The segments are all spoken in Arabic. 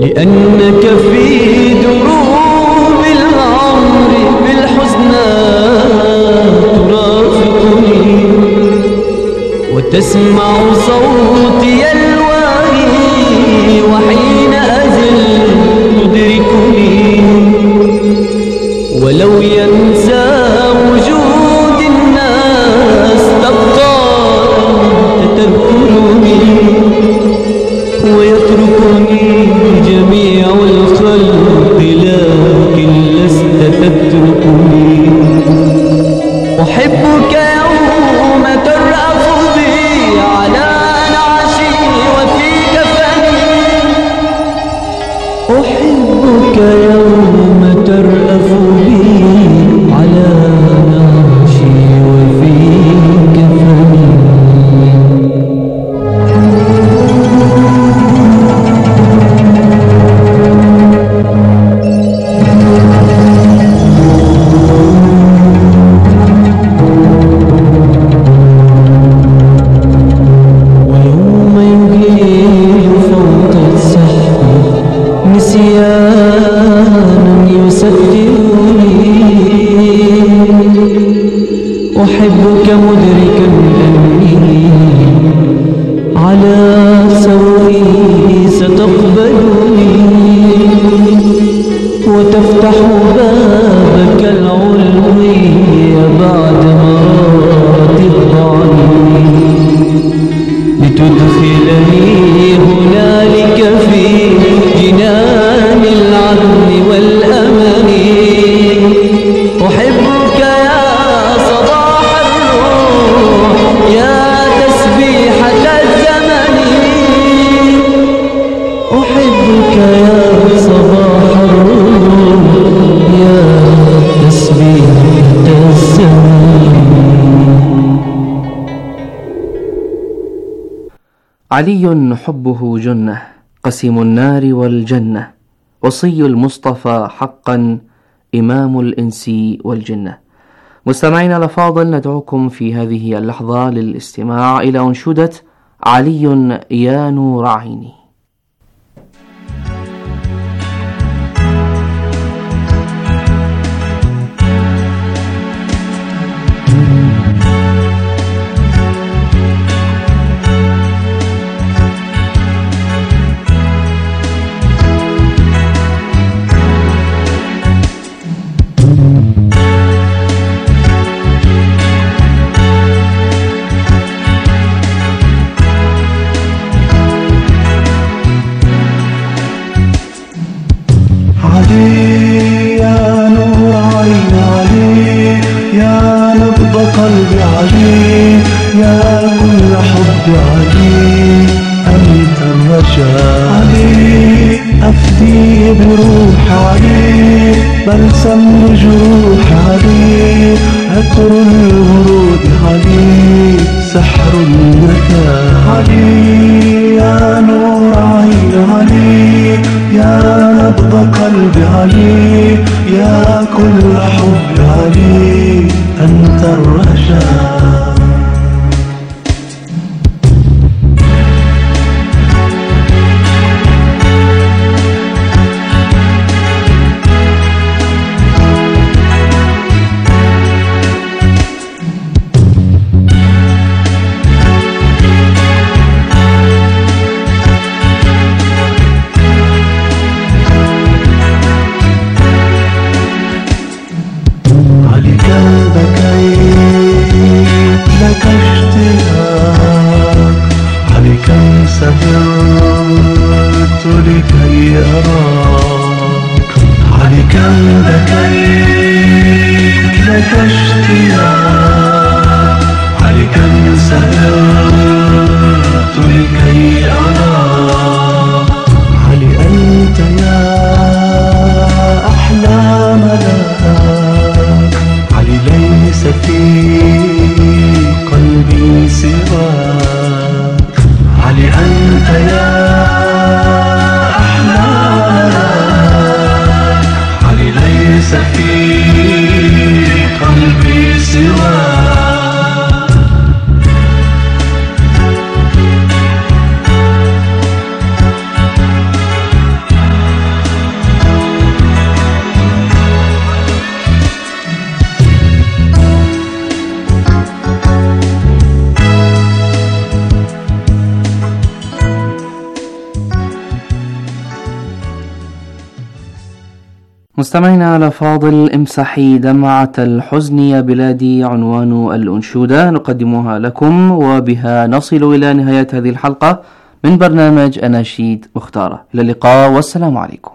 لأنك في دروب العمر بالحزنى ترافقني وتسمع صوتي الواهي وحين أزل تدركني ولو ينسى وجود الناس تبقى أنت تذكرني ويتركني جميع الخلق لكن لست تتركني أحبك يوم ترأف بي على نعشي وفي كفني أحبك يوم ترأف بي على نعشي وفي كفني أحبك مدركا أني على سوئي ستقبلني وتفتح بابك العلوي بعد مرات الضعيف لتدخلني هنالك في جنان العدل والأمل أحبك يا صباح الروح يا تسبيحة الزمن أحبك يا صباح الروح يا تسبيحة الزمن. علي حبه جنة قسيم النار والجنة وصي المصطفى حقا إمام الإنس والجنة. مستمعينا الأفاضل، ندعوكم في هذه اللحظة للاستماع إلى أنشودة علي يا نور عيني. يا نور عين علي يا نبض قلبي علي يا كل حب علي أنت الرجاء علي أفدي بروح علي بلسم جروح علي عطر الورود علي سحر الندى علي يا نور عين علي يا نبض قلبي علي يا كل حب علي أنت الرجاء. مستمعينا الأفاضل، امسحي دمعة الحزن يا بلادي عنوان الأنشودة نقدمها لكم، وبها نصل إلى نهاية هذه الحلقة من برنامج أناشيد مختارة. إلى اللقاء والسلام عليكم.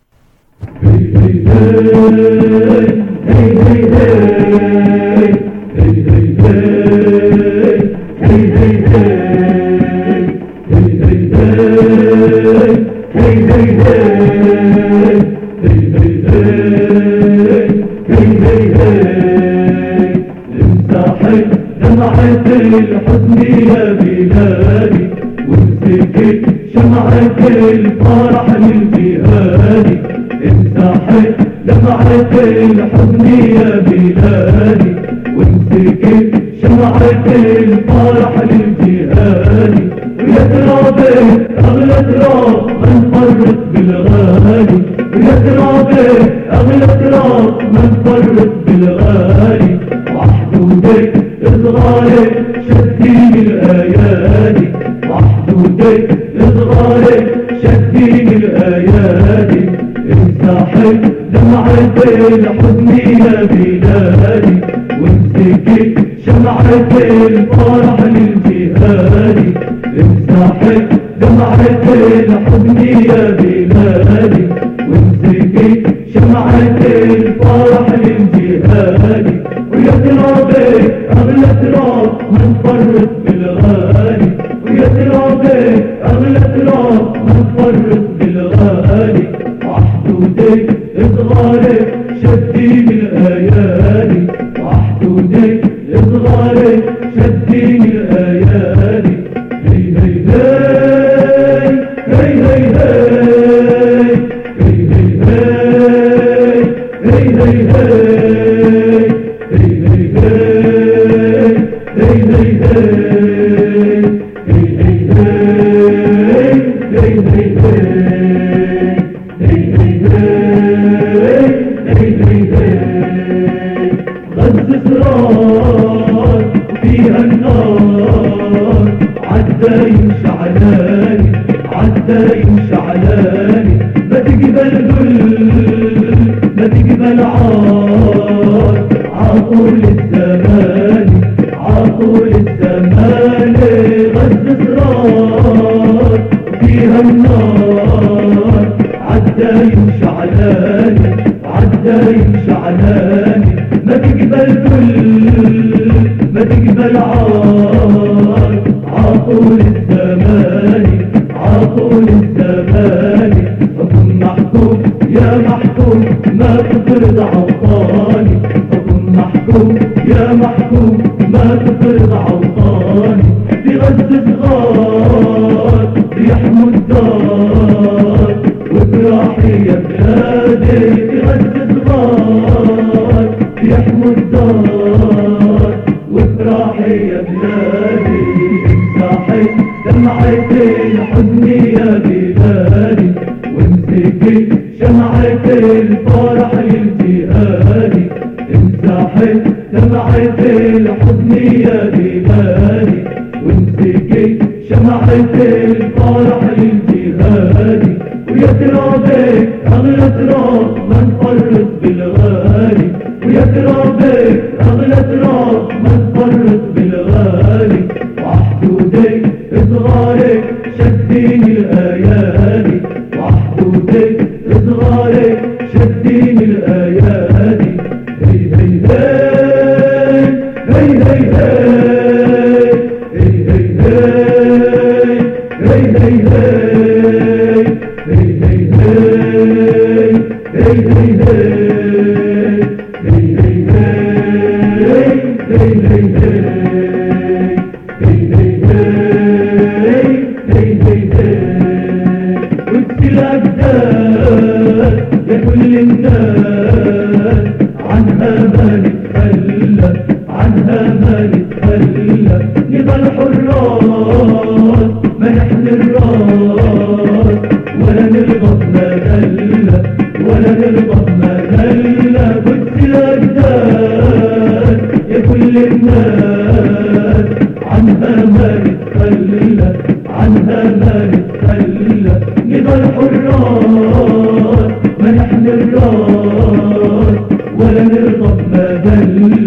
امسحي دمعة الحزن يا بلادي، وامسكي شمعة الفرح للجهاد. امسحي دمعة الحزن يا بلادي، وامسكي شمعة الفرح للجهاد. ويا ترابي أغلى تراب ما نفرط بالغالي، ويا ترابي أغلى تراب ما نفرط بالغالي. وحدودك صغارك شدين الأيادي، وحدودك صغارك شدين الأيادي. امسحي دمعة الحزن يا بلادي، وامسكي شمعة الفرح للجهاد. امسحي دمعة الحزن يا بلادي، وامسكي شمعة الفرح للجهاد. ويا ترابي أغلى تراب ما نفرط بالغالي، ويا ترابي أغلى تراب ما نفرط بالغالي. وحدودك صغارك شدين الأيادي، وحدودك صغارك شدين الأيادي. هي هي هي هي هي هي هي فيها النار عدى يمشي علاني، عدى يمشي علاني. ما تقبل ذل ما تقبل عار، عطول الزمان عطول الزمان. غز اسرار فيها النار عدى يمشي علاني، عدى يمشي علاني. ما تقبل ذل ما تقبل عار، عطول الزمان عطول الزمان. حكم محكوم يا محكوم ما تفرض عوطاني، حكم محكوم يا محكوم ما تفرض عوطاني. بغز صغار بيحموا الدار وجراحي يا بلادي. بغز صغار بيحموا الدار وجراحي يا بلادي. امسحي دمعة الحزن يا بلادي، وامسكي شمعة الفرح للجهاد. امسحي دمعة الحزن يا بلادي، وامسكي شمعة الفرح للجهاد. ويا ترابي أغلى تراب ما نفرط بالغالي، ويا ترابي أغلى تراب ما نفرط بالغالي. وحدودك صغارك شدين الأيادي، وحدودك صغارك شدين الأيادي. هي هي هي هي هي يا كل الناس عنها ما نتخلى، عنها ما نتخلى. نضل حراس ما نحن الراس، ولا نرغب ما ذلة ولا نرغب ما ذلة. قدس الأجداد يا كل الناس عنها ما نتخلى، عنها ما نتخلى. نضل حراس ما نحن الراس،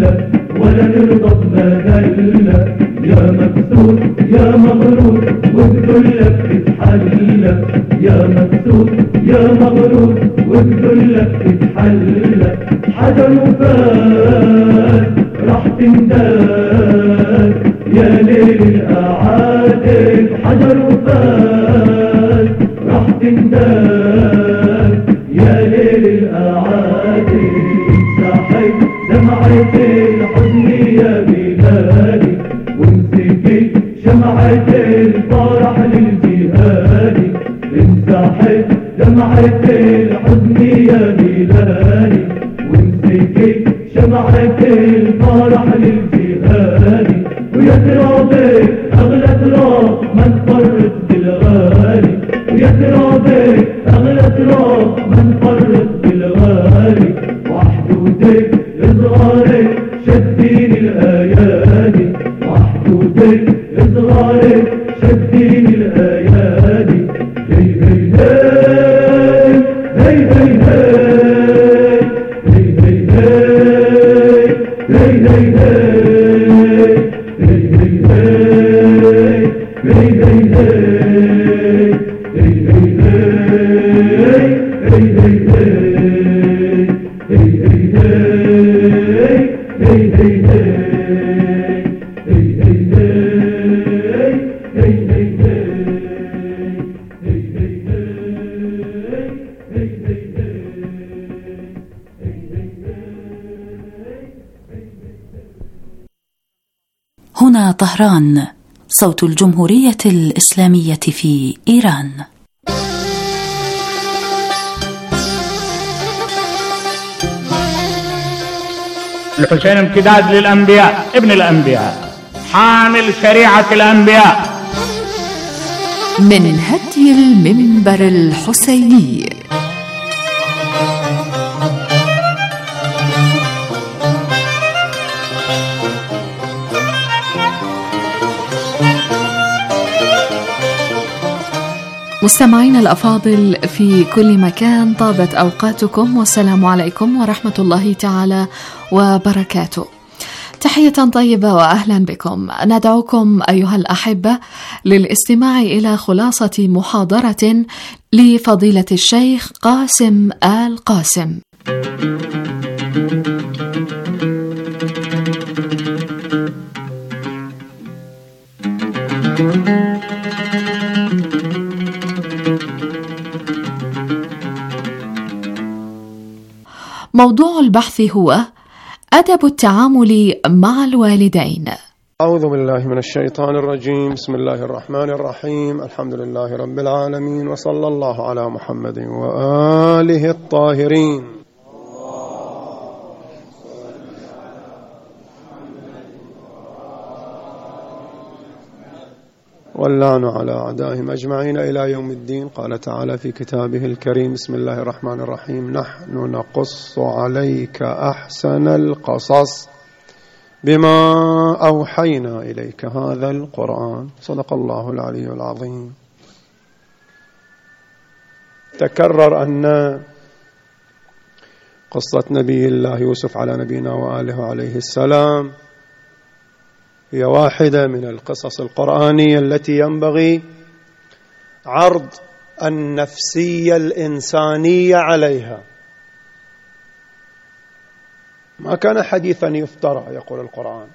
ذلة ولا نرضى بمذلة، يا مكسور يا مغرور وبذلك تتحلى، يا مكسور يا مغرور وبذلك تتحلى. حجر وفات راح تنداس يا ليل الأعادي، حجر وفات راح تنداس يا ليل الأعادي. امسحي دمعة الحزن يا بلادي وامسكي شمعة الفرح للجهاد، امسحي دمعة الحزن يا بلادي وامسكي شمعة الفرح للجهاد. ويا ترابي أغلى تراب ما نفرط بالغالي، ويا ترابي أغلى تراب ما نفرط بالغالي. وحدودك صغارك شدين الأيادي، وحدودك صغارك شدين الأيادي. هي هي هي هي هي هي هي هنا طهران، صوت الجمهورية الإسلامية في إيران. الحسين امتداد للأنبياء، ابن الأنبياء، حامل شريعة الأنبياء. من هدي المنبر الحسيني. مستمعين الأفاضل في كل مكان، طابت أوقاتكم والسلام عليكم ورحمة الله تعالى وبركاته. تحية طيبة وأهلا بكم. ندعوكم أيها الأحبة للاستماع إلى خلاصة محاضرة لفضيلة الشيخ قاسم آل قاسم. موضوع البحث هو أدب التعامل مع الوالدين. أعوذ بالله من الشيطان الرجيم. بسم الله الرحمن الرحيم. الحمد لله رب العالمين، وصلى الله على محمد وآله الطاهرين. واللعن على أعدائهم أجمعين إلى يوم الدين. قال تعالى في كتابه الكريم: بسم الله الرحمن الرحيم. نحن نقص عليك أحسن القصص بما أوحينا إليك هذا القرآن. صدق الله العلي العظيم. تكرر أن قصة نبي الله يوسف على نبينا وآله عليه السلام هي واحدة من القصص القرآنية التي ينبغي عرض النفسية الإنسانية عليها. ما كان حديثا يفترى، يقول القرآن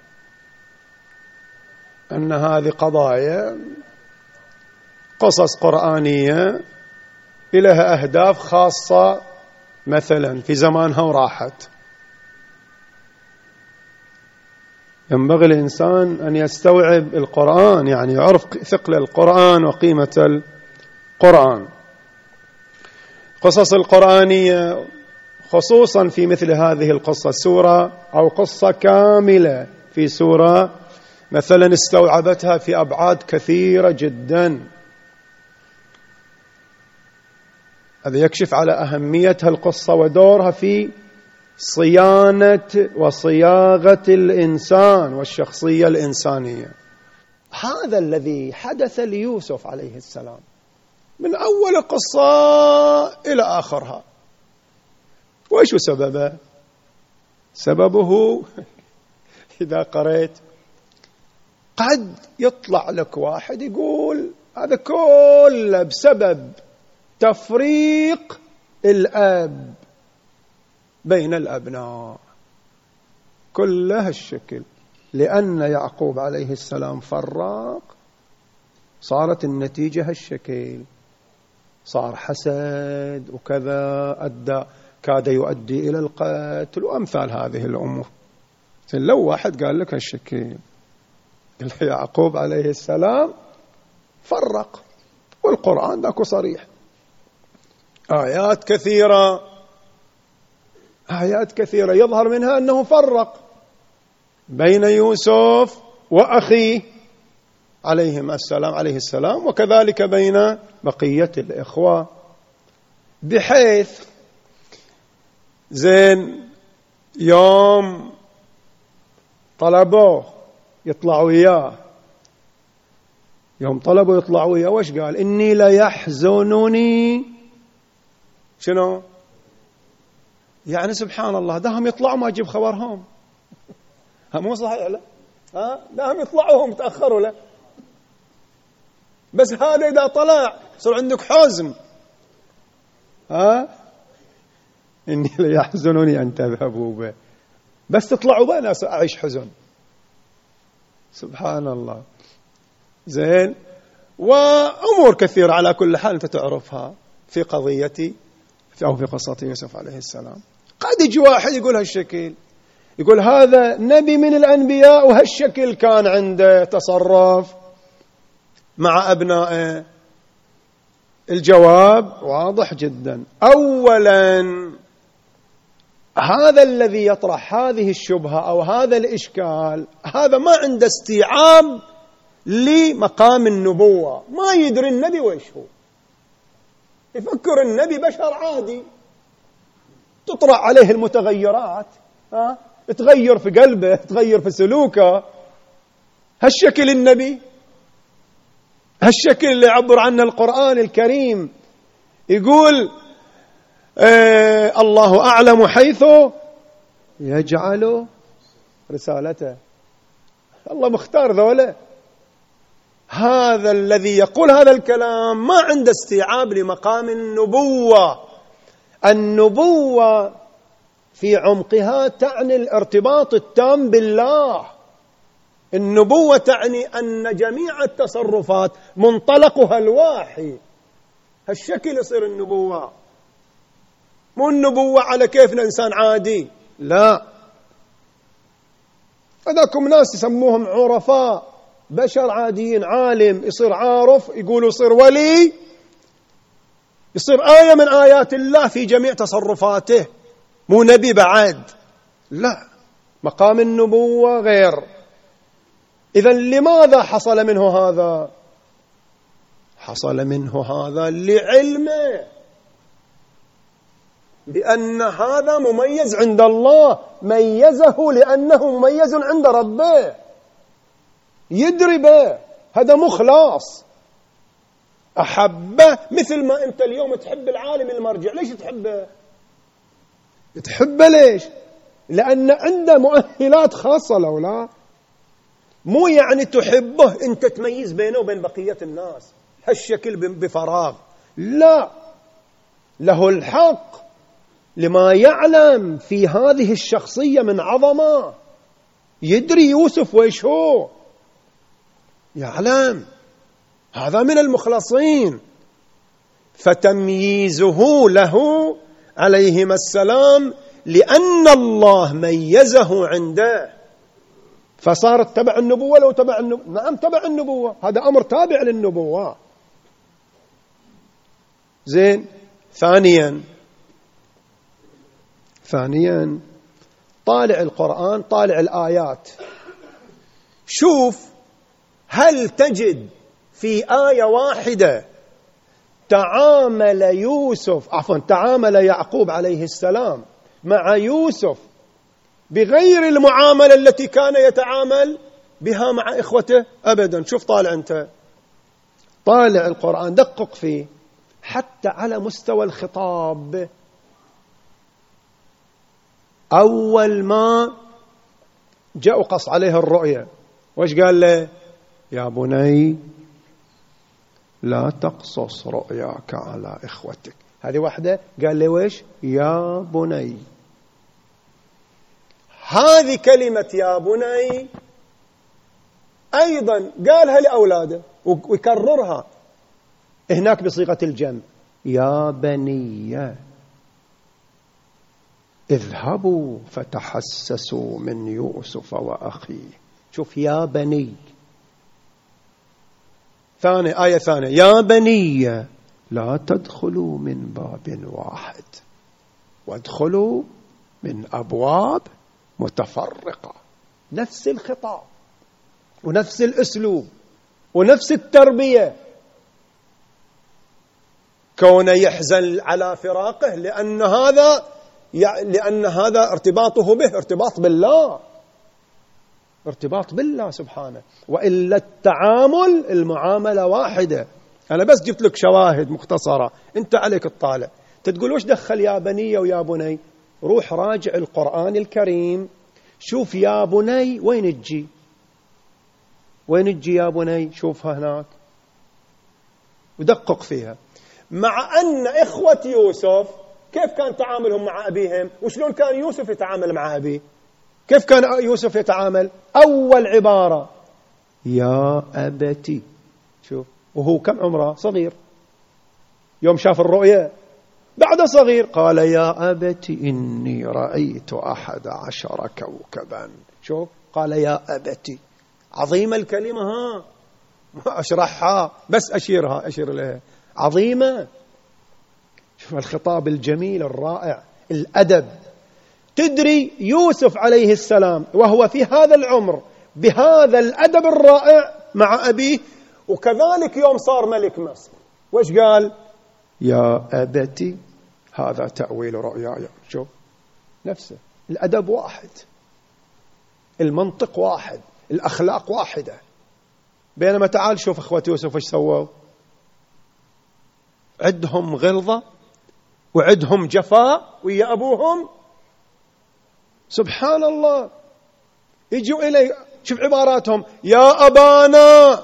أن هذه قضايا قصص قرآنية لها أهداف خاصة مثلا في زمانها وراحت. ينبغي الإنسان أن يستوعب القرآن، يعني يعرف ثقل القرآن وقيمة القرآن. قصص القرآنية خصوصا في مثل هذه القصة، سورة أو قصة كاملة في سورة مثلا استوعبتها في أبعاد كثيرة جدا، هذا يكشف على أهمية القصة ودورها في صيانة وصياغة الإنسان والشخصية الإنسانية. هذا الذي حدث ليوسف عليه السلام من أول قصة إلى آخرها. وإيش سببه؟ سببه إذا قرأت قد يطلع لك واحد يقول هذا كله بسبب تفريق الأب بين الأبناء، كله الشكل، لأن يعقوب عليه السلام فرق، صارت النتيجة هالشكل، صار حسد وكذا أدى كاد يؤدي إلى القتل وأمثال هذه الأمور. لو واحد قال لك هالشكل، يعقوب عليه السلام فرق، والقرآن ذاك صريح، آيات كثيرة يظهر منها أنه فرق بين يوسف وأخيه عليه السلام، وكذلك بين بقية الإخوة، بحيث يوم طلبوا يطلعوا وياه، وش قال؟ إني ليحزنني، شنو يعني؟ سبحان الله، دهم يطلعوا ما أجيب خبرهم، مو صحيح؟ لا دهم يطلعوا هم تأخروا، لا بس هذا إذا طلع صار عندك حزن، إني ليحزنني أن تذهبوا به، بس تطلعوا به أنا أعيش حزن. سبحان الله. وأمور كثيرة على كل حال أنت تعرفها في قضيتي أو في قصة يوسف عليه السلام. قد يجي واحد يقول هالشكل، يقول هذا نبي من الأنبياء وهالشكل كان عنده تصرف مع أبنائه. الجواب واضح جدا. أولا، هذا الذي يطرح هذه الشبهة أو هذا الإشكال، هذا ما عنده استيعاب لمقام النبوة، ما يدري النبي وإيش هو، يفكر النبي بشر عادي تطرح عليه المتغيرات، تغير في قلبه، تغير في سلوكه. هالشكل النبي، هالشكل اللي يعبر عنه القرآن الكريم، يقول الله أعلم حيث يجعل رسالته. الله مختار ذولا. هذا الذي يقول هذا الكلام ما عنده استيعاب لمقام النبوة. النبوة في عمقها تعني الارتباط التام بالله. النبوة تعني أن جميع التصرفات منطلقها الوحي. هالشكل يصير النبوة، مو النبوة على كيفنا إنسان عادي، لا. هذاكم ناس يسموهم عرفاء، بشر عاديين، عالم يصير عارف، يقولوا يصير ولي، يصير آية من آيات الله في جميع تصرفاته، مو نبي بعد، لا. مقام النبوة غير. إذن لماذا حصل منه هذا؟ حصل منه هذا لعلمه بأن هذا مميز عند الله، ميزه لأنه مميز عند ربه، يدري به، هذا مخلص، أحبه. مثل ما أنت اليوم تحب العالم المرجع، ليش تحبه؟ تحبه ليش؟ لأن عنده مؤهلات خاصة لو لا، مو يعني تحبه أنت تميز بينه وبين بقية الناس هالشكل بفراغ، لا، له الحق لما يعلم في هذه الشخصية من عظمة. يدري يوسف وإيش هو، يعلم هذا من المخلصين، فتمييزه له عليهما السلام لأن الله ميزه عنده، فصارت تبع النبوة. لو تبع النبوة، نعم تبع النبوة، هذا أمر تابع للنبوة. زين. ثانيا طالع القرآن، طالع الآيات، شوف هل تجد في آية واحدة تعامل يعقوب عليه السلام مع يوسف بغير المعاملة التي كان يتعامل بها مع إخوته؟ أبدا. شوف طالع أنت، طالع القرآن، دقق فيه حتى على مستوى الخطاب. أول ما جاء وقص عليه الرؤيا، وش قال له؟ يا بني لا تقصص رؤياك على إخوتك. هذه واحدة. قال له وش؟ يا بني. هذه كلمة يا بني أيضا قالها لأولاده ويكررها هناك بصيغة الجمع، يا بني اذهبوا فتحسسوا من يوسف وأخيه. شوف يا بني. آية ثانية، يا بني لا تدخلوا من باب واحد وادخلوا من أبواب متفرقة. نفس الخطاب ونفس الأسلوب ونفس التربية. كون يحزن على فراقه لأن هذا ارتباطه به ارتباط بالله، ارتباط بالله سبحانه، وإلا التعامل المعاملة واحدة. أنا بس جبت لك شواهد مختصرة، أنت عليك الطالع. تقول وش دخل يا بني ويا بني؟ روح راجع القرآن الكريم، شوف يا بني وين تجي، وين تجي يا بني، شوفها هناك ودقق فيها. مع أن إخوة يوسف كيف كان تعاملهم مع أبيهم، وشلون كان يوسف يتعامل مع أبيه؟ كيف كان يوسف يتعامل؟ أول عبارة يا أبتي. شوف، وهو كم عمره؟ صغير. يوم شاف الرؤيا بعد صغير قال يا أبتي إني رأيت 11 كوكبا. شوف، قال يا أبتي. عظيمة الكلمة، ها ما أشرحها بس أشير لها. عظيمة. شوف الخطاب الجميل الرائع، الأدب. تدري يوسف عليه السلام وهو في هذا العمر بهذا الأدب الرائع مع أبيه، وكذلك يوم صار ملك مصر وش قال؟ يا أبتي هذا تأويل رؤياي. شوف نفسه، الأدب واحد، المنطق واحد، الأخلاق واحدة. بينما تعال شوف إخوة يوسف ايش سووا، عدهم غلظة وعدهم جفاء ويا أبوهم. سبحان الله. يجوا إلي، شوف عباراتهم، يا أبانا.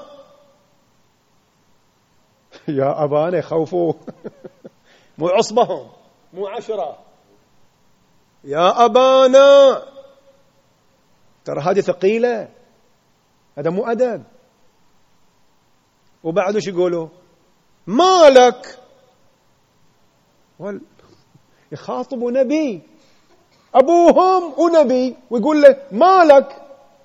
يا أبانا يخوفوا مو عصبهم، مو 10. يا أبانا، ترى هذه ثقيلة، هذا مو أدب. وبعد وش يقولوا؟ مالك. يخاطبوا نبي، أبوهم ونبي، ويقول له مالك.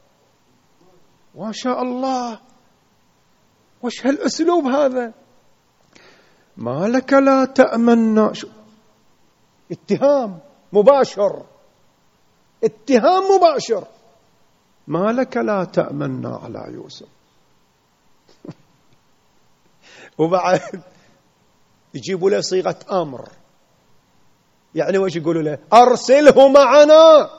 ما شاء الله، وش هالأسلوب هذا؟ مالك لا تأمنا. اتهام مباشر، اتهام مباشر. مالك لا تأمنا على يوسف. وبعد يجيبوا له صيغة أمر، يعني وش يقولوا له؟ أرسله معنا.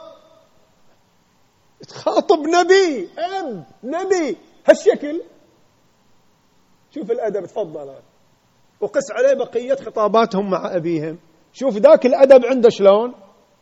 تخاطب نبي، أب نبي هالشكل. شوف الأدب، تفضل. وقس عليه بقية خطاباتهم مع أبيهم. شوف ذاك الأدب عنده شلون،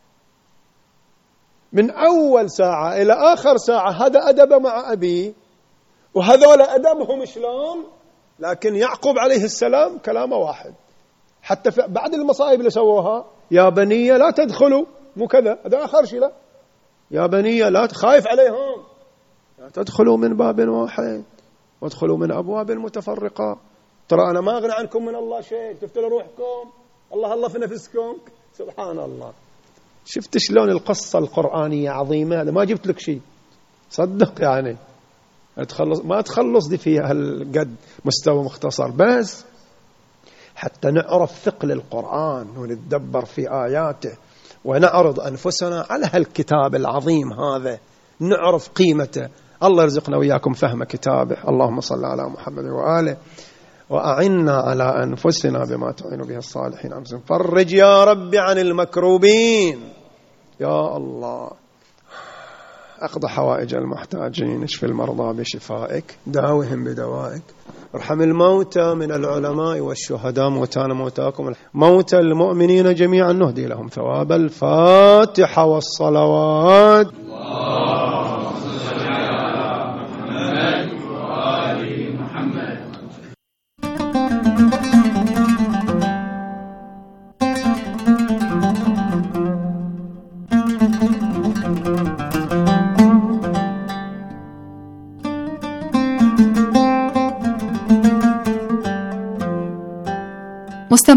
من أول ساعة إلى آخر ساعة هذا أدب مع أبيه، وهذول أدبهم شلون. لكن يعقوب عليه السلام كلامه واحد، حتى بعد المصائب اللي سووها، يا بني لا تدخلوا، مو كذا، هذا آخر شيء، لا يا بني لا خايف عليهم، لا تدخلوا من باب واحد وادخلوا من أبواب متفرقة. ترى أنا ما أغنى عنكم من الله شيء، تفتلوا روحكم، الله في نفسكم. سبحان الله. شفت شلون القصة القرآنية عظيمة؟ ما جبت لك شيء صدق، يعني ما تخلص دي فيها هالقد مستوى مختصر، بس حتى نعرف ثقل القرآن ونتدبر في آياته ونعرض أنفسنا على هالكتاب العظيم هذا، نعرف قيمته. الله يرزقنا وإياكم فهم كتابه. اللهم صل على محمد وآله، وأعنا على أنفسنا بما تعين به الصالحين أنفسهم. فرج يا رب عن المكروبين يا الله، أقضى حوائج المحتاجين، اشف المرضى بشفائك، داوهم بدوائك، ارحم الموتى من العلماء والشهداء، موتانا موتاكم، موتى المؤمنين جميعا نهدي لهم ثواب الفاتحة والصلوات.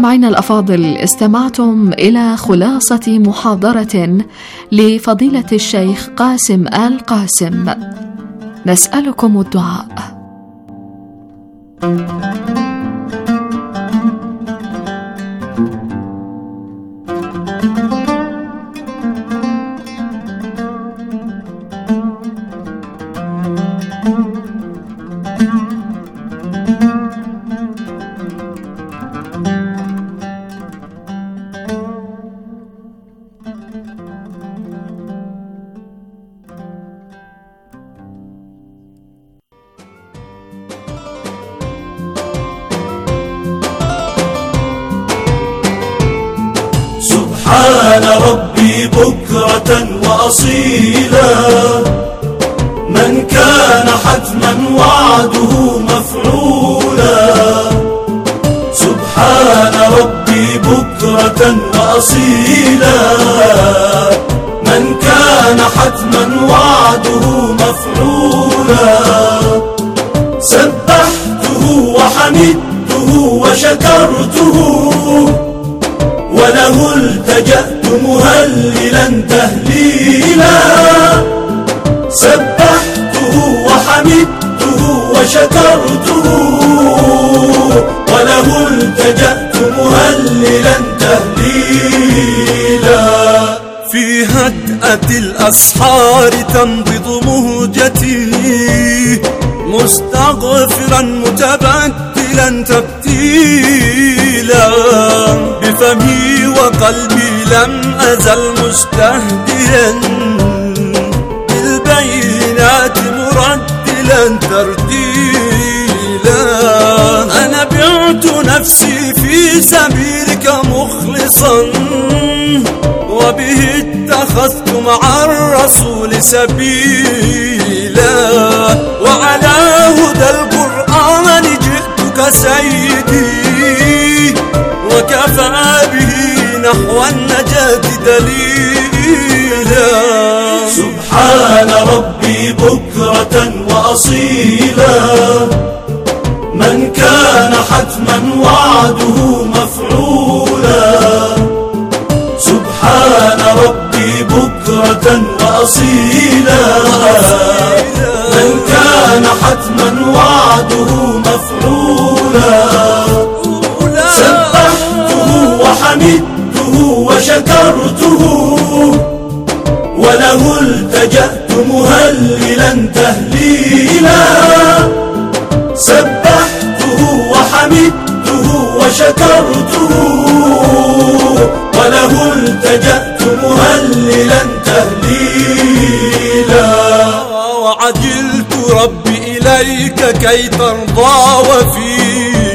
مستمعينا الأفاضل، استمعتم إلى خلاصة محاضرة لفضيلة الشيخ قاسم آل قاسم. نسألكم الدعاء. سبحان ربي بكرة وأصيلا، من كان حتما وعده مفعولا. سبحان ربي بكرة وأصيلا، من كان حتما وعده مفعولا. سبحته وحمدته وشكرته، وله التجأت مهللا تهليلا. سبحته وحمدته وشكرته، وله التجأت مهللا تهليلا. في هدأة الأسحار تنبض مهجتي، مستغفرا متبتلا تبتيلا. بفمي وقلبي لم أزل مستهديا، بالبينات مرتلا ترتيلا. أنا بعت نفسي في سبيلك مخلصا، وبه اتخذت مع الرسول سبيلا. وعلى هدى القرآن جئتك سيدي، وكفى به نحو النجاة دليلا. سبحان ربي بكرة وأصيلا، من كان حتما وعده مفعولا. سبحان ربي بكرة وأصيلا، من كان حتما وعده مفعولا. سبحته وحمدته وشكرته، وله التجأت مهللا تهليلا. سبحته وحمدته وشكرته، وله التجأت مهللا تهليلا. وعجلت ربي إليك كي ترضى، وفي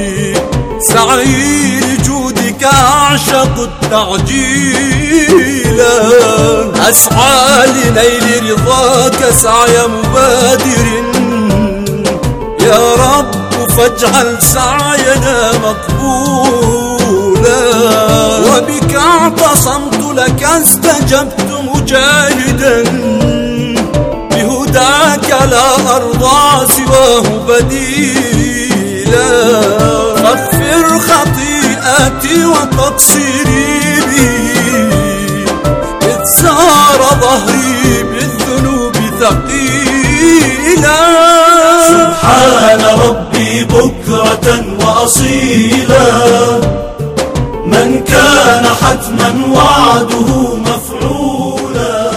سعي لجودك أعشق التعجيلا. أسعى لنيل رضاك سعي مبادر، يا رب فاجعل سعينا مقبولا. وبك اعتصمت لك استجبت مجاهدا، بهداك لا أرضى سواه بديلا. فاغفر خطيئتي وتقصيري بي، إذ سار ظهري بالذنوب ثقيلا. سبحان ربي بكرة وأصيلا، من كان حتما وعده مفعولا.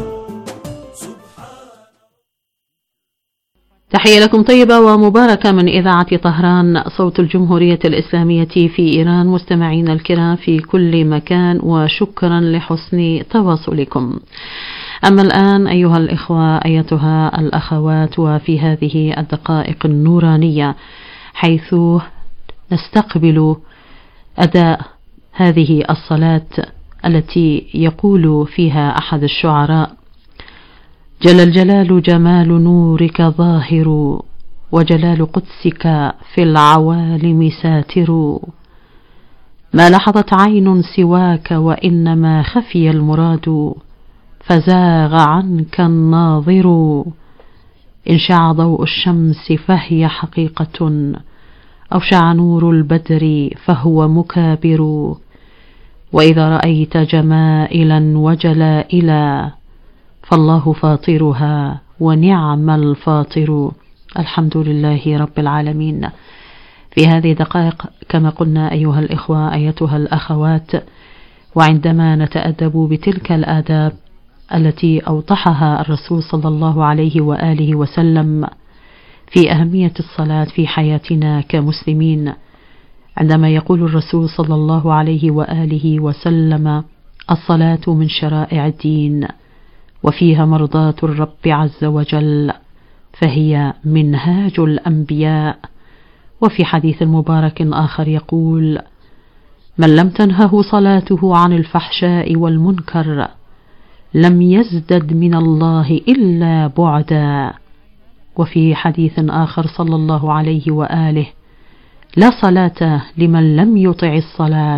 تحية لكم طيبة ومباركة من إذاعة طهران صوت الجمهورية الإسلامية في إيران. مستمعينا الكرام في كل مكان، وشكرا لحسن تواصلكم. أما الآن أيها الإخوة أيتها الأخوات، وفي هذه الدقائق النورانية حيث نستقبل أداء هذه الصلاة التي يقول فيها أحد الشعراء: جل الجلال جمال نورك ظاهر، وجلال قدسك في العوالم ساتر. ما لحظت عين سواك وإنما خفي المراد، فزاغ عنك الناظر. إن شع ضوء الشمس فهي حقيقة، أو شع نور البدر فهو مكابر، وإذا رأيت جمائلا وجلائلا فالله فاطرها ونعم الفاطر. الحمد لله رب العالمين. في هذه دقائق كما قلنا أيها الإخوة أيتها الأخوات، وعندما نتأدب بتلك الآداب التي أوضحها الرسول صلى الله عليه وآله وسلم في أهمية الصلاة في حياتنا كمسلمين، عندما يقول الرسول صلى الله عليه وآله وسلم: الصلاة من شرائع الدين وفيها مرضاة الرب عز وجل، فهي منهاج الأنبياء. وفي حديث مبارك آخر يقول: من لم تنهه صلاته عن الفحشاء والمنكر لم يزدد من الله إلا بعدا. وفي حديث آخر صلى الله عليه وآله: لا صلاة لمن لم يطع الصلاة.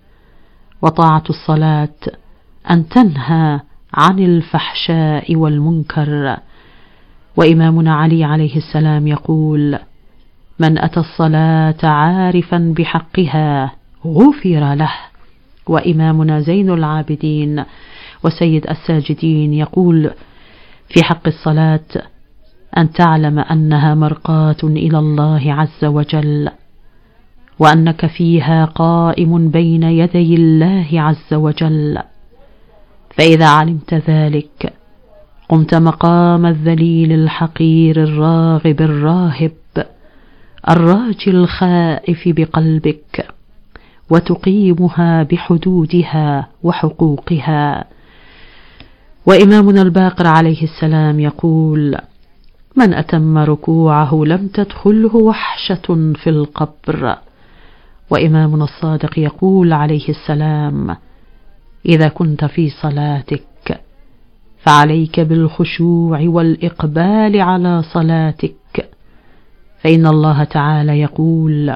وطاعة الصلاة أن تنهى عن الفحشاء والمنكر. وإمامنا علي عليه السلام يقول: من أتى الصلاة عارفا بحقها غفر له. وإمامنا زين العابدين وسيد الساجدين يقول في حق الصلاة: أن تعلم أنها مرقاة إلى الله عز وجل، وأنك فيها قائم بين يدي الله عز وجل، فإذا علمت ذلك قمت مقام الذليل الحقير الراغب الراهب الراجي الخائف بقلبك، وتقيمها بحدودها وحقوقها. وإمامنا الباقر عليه السلام يقول: من أتم ركوعه لم تدخله وحشة في القبر. وإمامنا الصادق يقول عليه السلام: إذا كنت في صلاتك فعليك بالخشوع والإقبال على صلاتك، فإن الله تعالى يقول: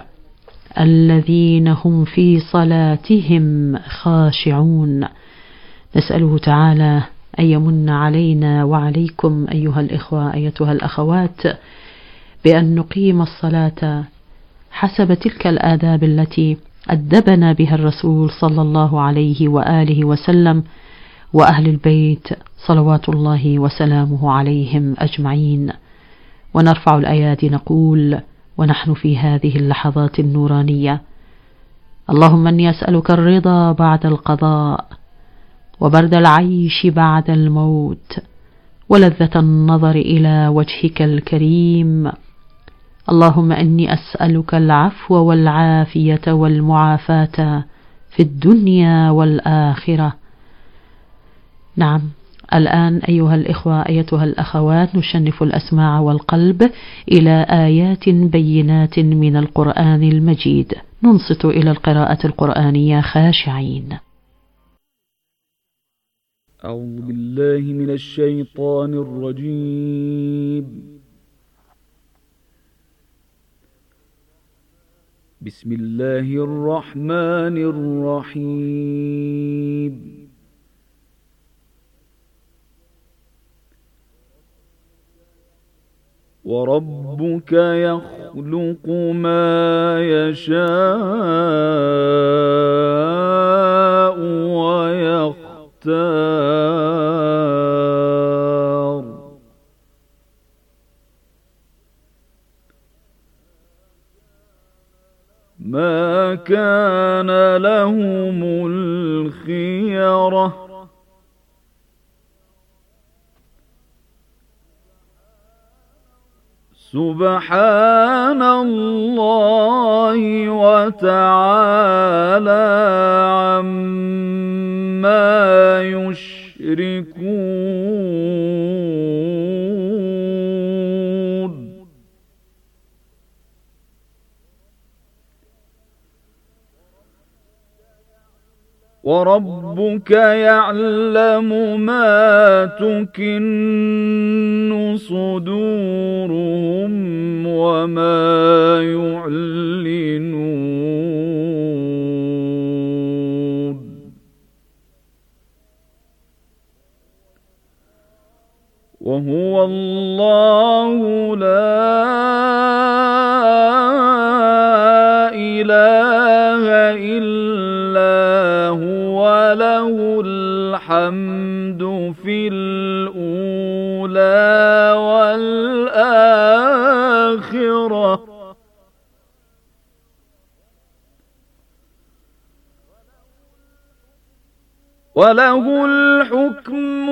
الذين هم في صلاتهم خاشعون. نسأله تعالى أن يمن علينا وعليكم أيها الإخوة أيتها الأخوات بأن نقيم الصلاة حسب تلك الآداب التي أدبنا بها الرسول صلى الله عليه وآله وسلم وأهل البيت صلوات الله وسلامه عليهم أجمعين. ونرفع الأيادي نقول ونحن في هذه اللحظات النورانية: اللهم إني أسألك الرضا بعد القضاء، وبرد العيش بعد الموت، ولذة النظر إلى وجهك الكريم. اللهم إني أسألك العفو والعافية والمعافاة في الدنيا والآخرة. نعم، الآن أيها الإخوة أيتها الأخوات نشنف الأسماع والقلب إلى آيات بينات من القرآن المجيد، ننصت إلى القراءة القرآنية خاشعين. أعوذ بالله من الشيطان الرجيم. بسم الله الرحمن الرحيم. وربك يخلق ما يشاء ويختار، ما كان لهم الخيرة، سبحان الله وتعالى عما يشركون. وربك يعلم ما تكن صدورهم وما يعلنون، وهو الله لا وله الحمد في الأولى والآخرة وله الحكم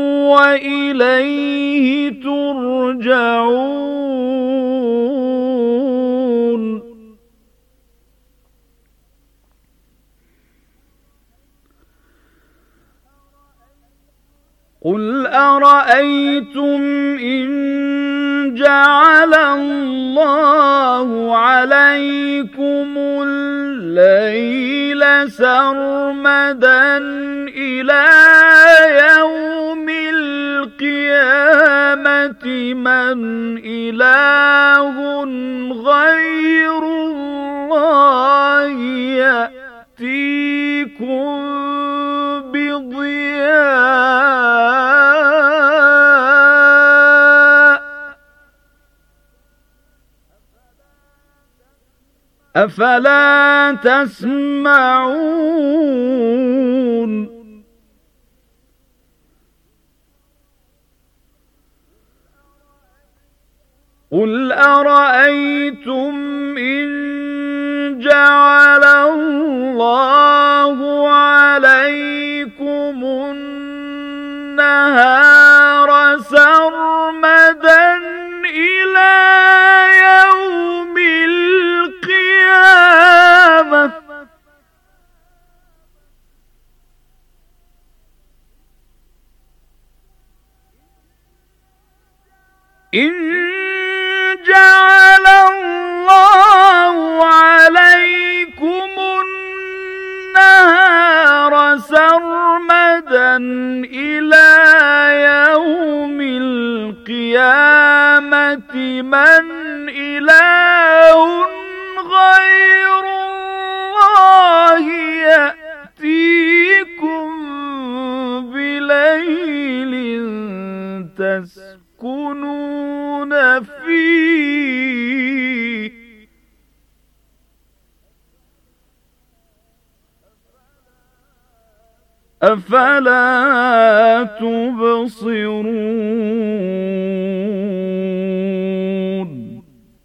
وإليه ترجعون قل أرأيتم إن جعل الله عليكم الليل سرمدا إلى يوم القيامة من إله غير الله يأتيكم بضياء أفلا تسمعون قل أرأيتم إن جعل الله عليكم النهار سرمدا إلى يوم القيامة إن جعل الله عليكم النهار سرمدا إلى يوم القيامة من إله غير الله يأتيكم بليل تسكنون فيه أفلا تبصرون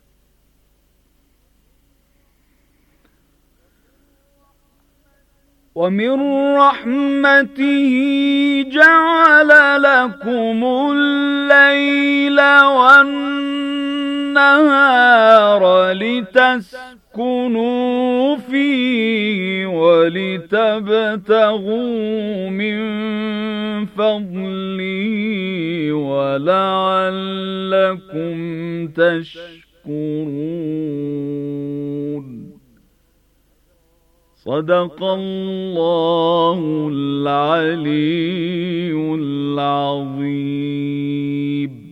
ومن رحمته جعل لكم الليل والنهار لتسكنوا فيه ولتبتغوا من فضله ولعلكم تشكرون صدق الله العلي العظيم.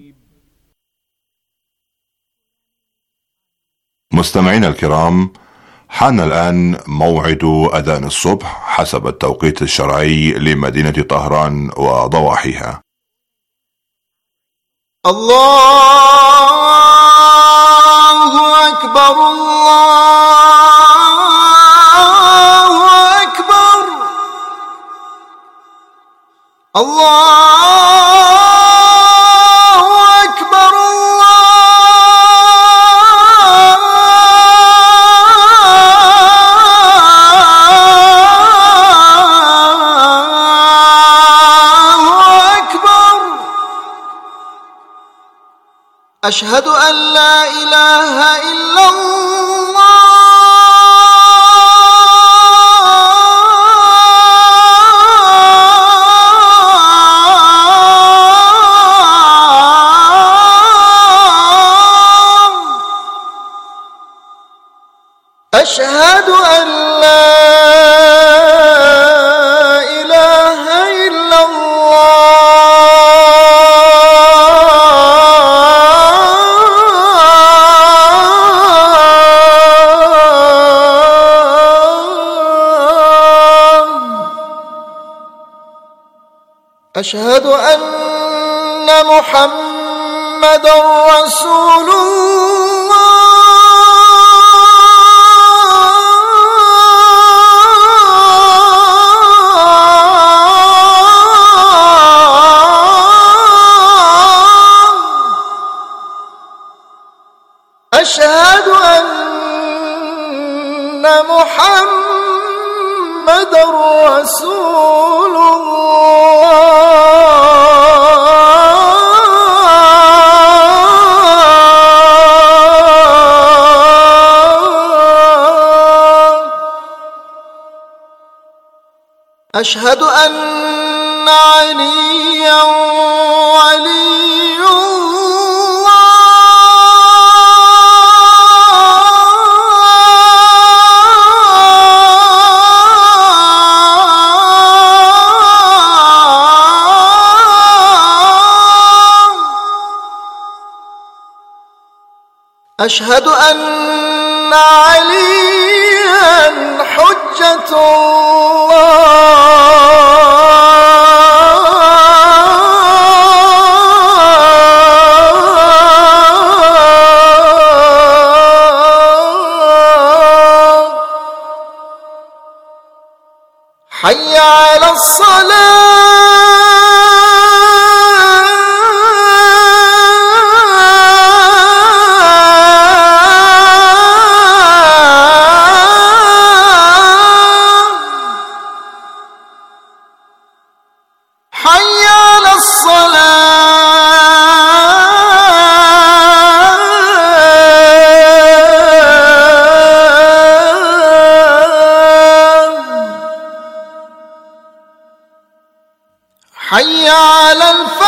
مستمعينا الكرام، حان الآن موعد أذان الصبح حسب التوقيت الشرعي لمدينة طهران وضواحيها. الله أكبر الله أكبر الله أكبر الله أكبر أشهد أن لا إله إلا أشهد أن لا إله إلا الله أشهد أن محمدًا رسول الله أشهد أن عليا ولي الله. أشهد أن عليا حجة الله. حي على حي على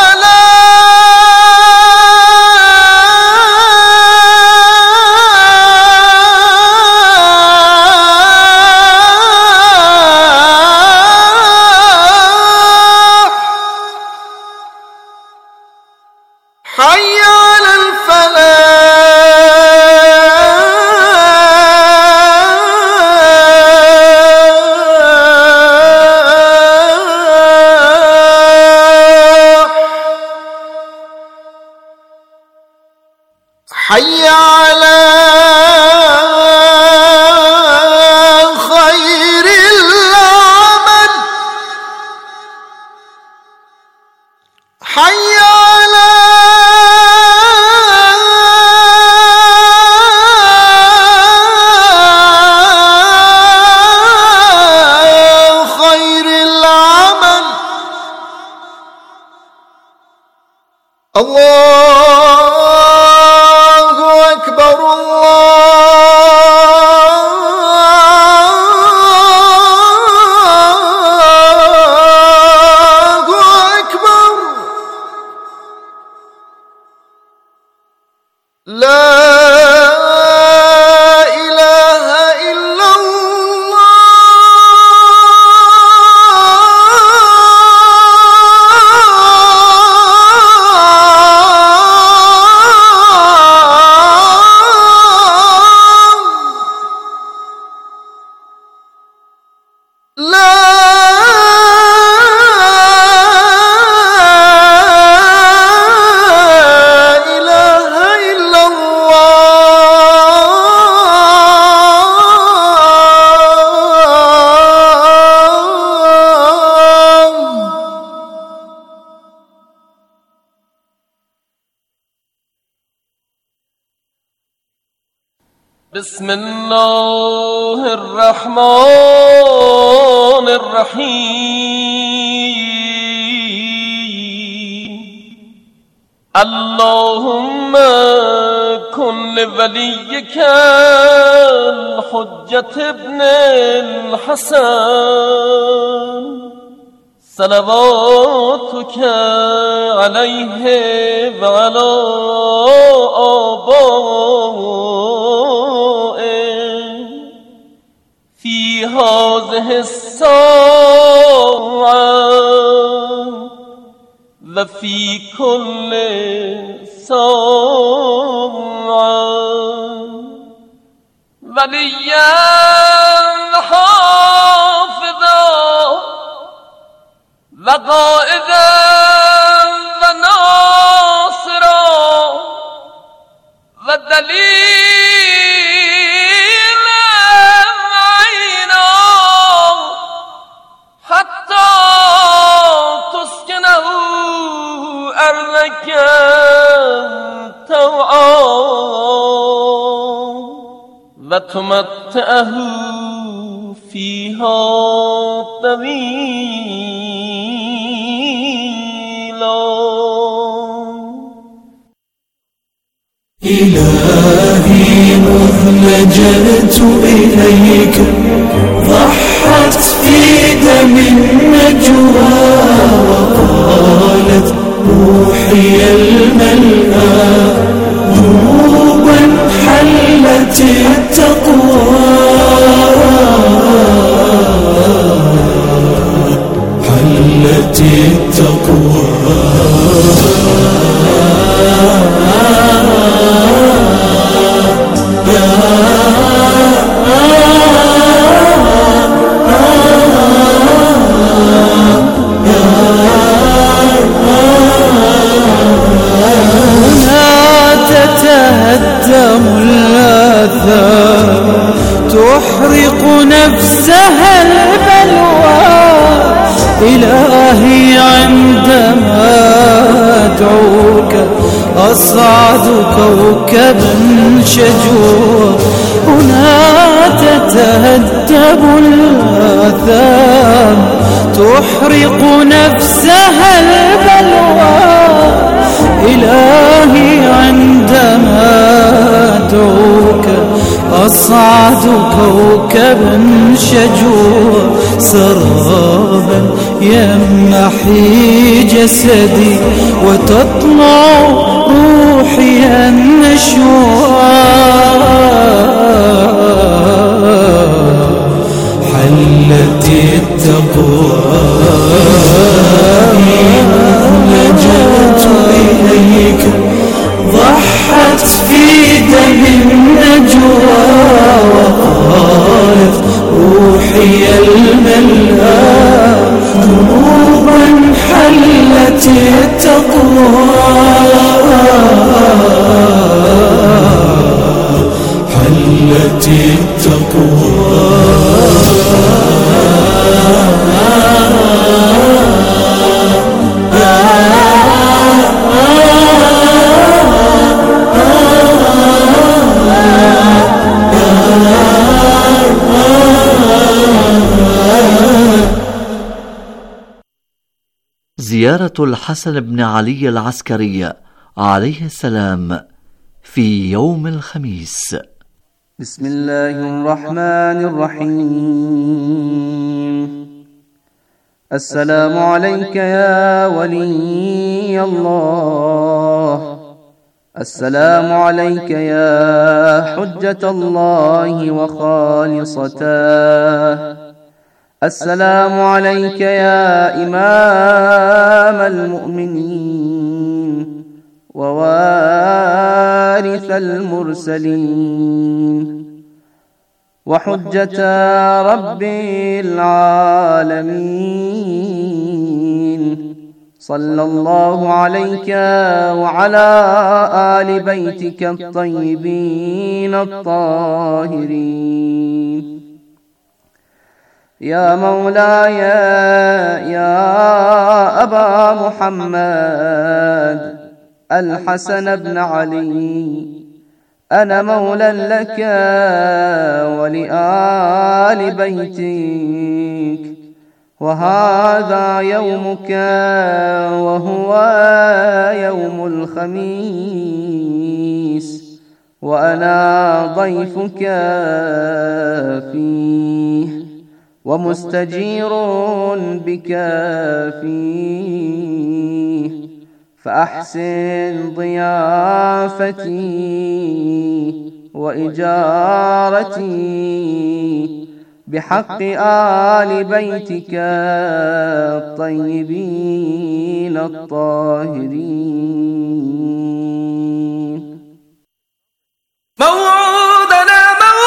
الفلاح. حي على حي على خير العمل. حي على خير العمل. الله أكبر الله أكبر. لا إله إلا بسم الله الرحمن الرحيم. اللهم كن لوليك الحجة ابن الحسن صلواتك عليه وعلى آبائه في هذه الساعة وفي كل ساعة وليا حافظا وقائدا وناصرا ودليلا عينا حتى تسكنه أرضك طوعا وتمتعه فيها طويلا. إلهي مذ لجأت إليك ضحت في دم النجوى وقالت روحي الملأى ذنوبا حلت التقوى حلت التقوى تحرق نفسها البلوى إلهي عندما أدعوك أصعد كوكبا شجوا هنا تتهدب الآثام تحرق نفسها البلوى إلهي عندما أدعوك أصعد كوكبا شجوا سرابا يمنحي جسدي وتطلع روحي النشوى حلت التقوى لجأت إليك ضحت في دم النجوى وقالت روحي الملأى ذنوبا حلت التقوى حلت التقوى زيارة الحسن بن علي العسكري عليه السلام في يوم الخميس. بسم الله الرحمن الرحيم. السلام عليك يا ولي الله، السلام عليك يا حجة الله وخالصته، السلام عليك يا إمام المؤمنين ووارث المرسلين وحجة رب العالمين. صلى الله عليك وعلى آل بيتك الطيبين الطاهرين. يا مولاي يا أبا محمد الحسن بن علي، أنا مولى لك ولآل بيتك، وهذا يومك وهو يوم الخميس، وأنا ضيفك فيه ومستجير بك فيه، فأحسن ضيافتي وإجارتي بحق آل بيتك الطيبين الطاهرين. موعودنا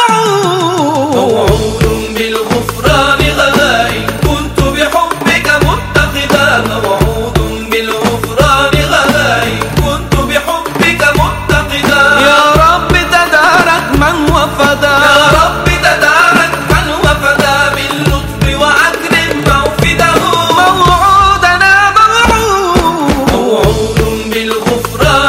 موعود بالغفران غدا إن كنت بحبك متقدا، موعود بالغفران غدا إن كنت بحبك متقدا. يا رب تدارك من وفدا، يا رب تدارك من وفدا باللطف وأكرم موفده. موعودنا موعود بالغفران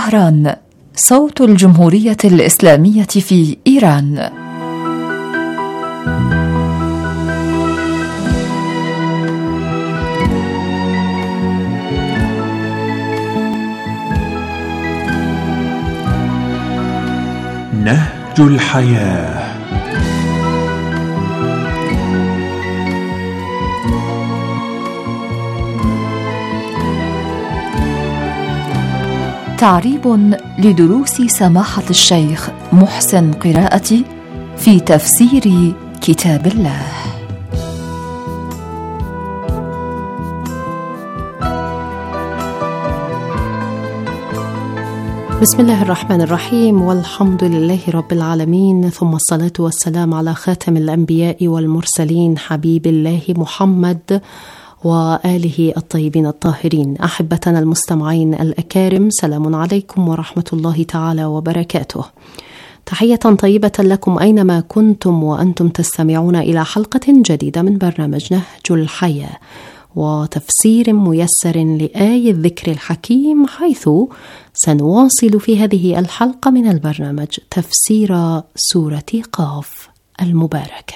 طهران، صوت الجمهورية الإسلامية في إيران. نهج الحياة. تعريب لدروس سماحة الشيخ محسن قراءتي في تفسير كتاب الله. بسم الله الرحمن الرحيم، والحمد لله رب العالمين، ثم الصلاة والسلام على خاتم الأنبياء والمرسلين حبيب الله محمد وآله الطيبين الطاهرين. أحبتنا المستمعين الأكارم، سلام عليكم ورحمة الله تعالى وبركاته. تحية طيبة لكم أينما كنتم وأنتم تستمعون إلى حلقة جديدة من برنامج نهج الحياة وتفسير ميسر لآية الذكر الحكيم، حيث سنواصل في هذه الحلقة من البرنامج تفسير سورة قاف المباركة.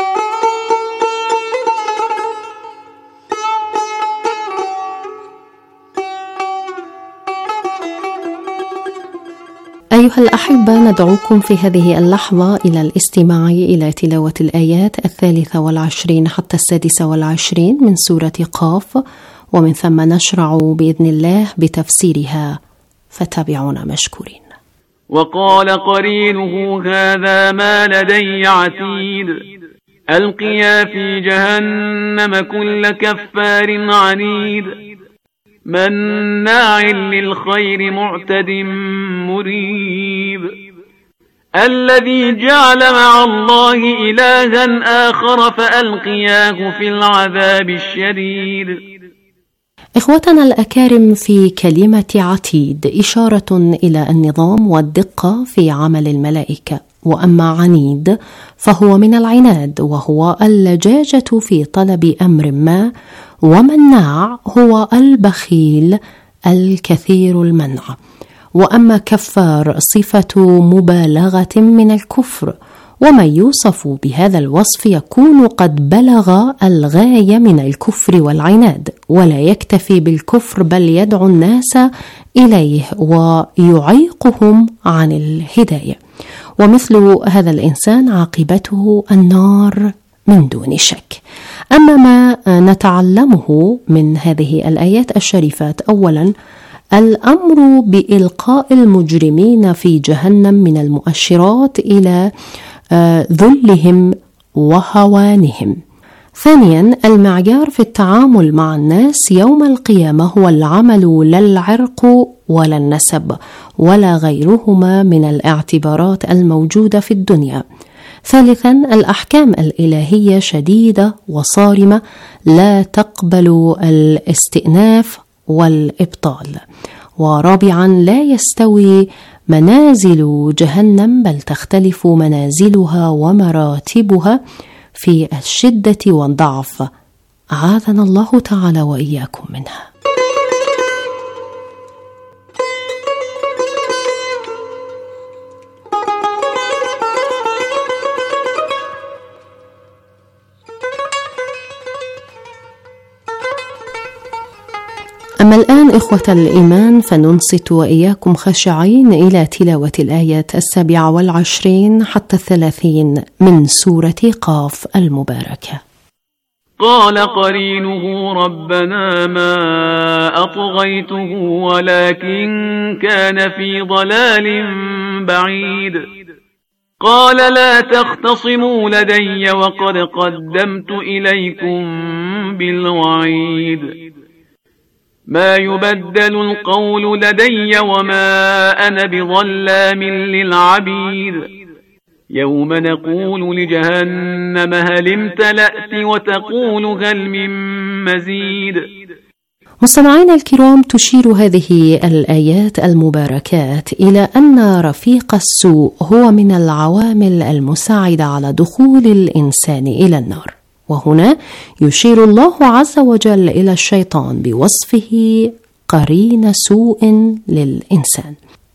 أيها الأحبة، ندعوكم في هذه اللحظة إلى الاستماع إلى تلاوة الآيات 23 حتى 26 من سورة قاف، ومن ثم نشرع بإذن الله بتفسيرها، فتابعونا مشكورين. وقال قرينه هذا ما لدي عتيد ألقيا في جهنم كل كفار عنيد مناع للخير معتد مريب الذي جعل مع الله إلها آخر فألقياه في العذاب الشديد. إخوتنا الأكارم، في كلمة عتيد إشارة إلى النظام والدقة في عمل الملائكة، وأما عنيد فهو من العناد، وهو اللجاجة في طلب أمر ما، ومناع هو البخيل الكثير المنع. وأما كفار صفة مبالغة من الكفر، ومن يوصف بهذا الوصف يكون قد بلغ الغاية من الكفر والعناد، ولا يكتفي بالكفر بل يدعو الناس إليه ويعيقهم عن الهداية، ومثل هذا الإنسان عاقبته النار من دون شك. أما ما نتعلمه من هذه الآيات الشريفات، أولا الأمر بإلقاء المجرمين في جهنم من المؤشرات إلى ذلهم وهوانهم. ثانيا المعيار في التعامل مع الناس يوم القيامة هو العمل لا العرق ولا النسب ولا غيرهما من الاعتبارات الموجودة في الدنيا. ثالثا الأحكام الإلهية شديدة وصارمة لا تقبل الاستئناف والإبطال. ورابعا لا يستوي منازل جهنم، بل تختلف منازلها ومراتبها في الشدة والضعف، أعاذنا الله تعالى وإياكم منها. أما الآن إخوة الإيمان، فننصت وإياكم خاشعين إلى تلاوة الآيات 27 حتى 30 من سورة قاف المباركة. قال قرينه ربنا ما أطغيته ولكن كان في ضلال بعيد قال لا تختصموا لدي وقد قدمت إليكم بالوعيد ما يبدل القول لدي وما أنا بظلام للعبيد يوم نقول لجهنم هل امتلأت وتقول هل من مزيد. مستمعينا الكرام، تشير هذه الآيات المباركات إلى أن رفيق السوء هو من العوامل المساعدة على دخول الإنسان إلى النار. وهنا يشير الله عز وجل إلى الشيطان بوصفه قرين سوء للإنسان.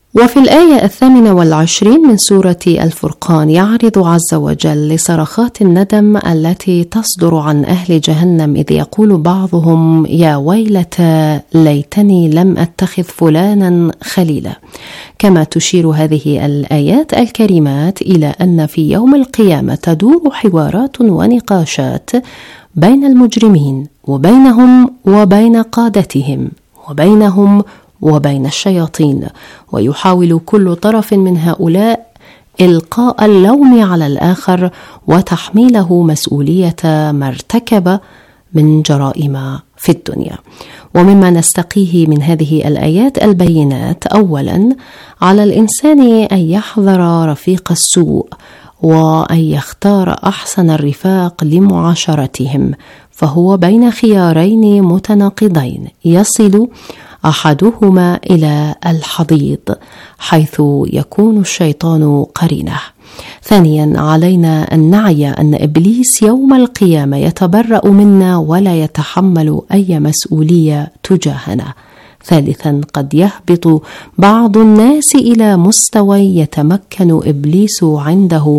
وفي الآية 28 من سورة الفرقان يعرض عز وجل لصرخات الندم التي تصدر عن أهل جهنم، إذ يقول بعضهم يا ويلتى ليتني لم أتخذ فلانا خليلا. كما تشير هذه الآيات الكريمات إلى أن في يوم القيامة تدور حوارات ونقاشات بين المجرمين وبينهم وبين قادتهم وبينهم وبين الشياطين، ويحاول كل طرف من هؤلاء إلقاء اللوم على الآخر وتحميله مسؤولية ما ارتكب من جرائم في الدنيا. ومما نستقيه من هذه الآيات البينات: أولا، على الإنسان أن يحذر رفيق السوء وأن يختار أحسن الرفاق لمعاشرتهم، فهو بين خيارين متناقضين يصل أحدهما إلى الحضيض حيث يكون الشيطان قرينه. ثانيا، علينا أن نعي أن إبليس يوم القيامة يتبرأ منا ولا يتحمل أي مسؤولية تجاهنا. ثالثا، قد يهبط بعض الناس إلى مستوى يتمكن إبليس عنده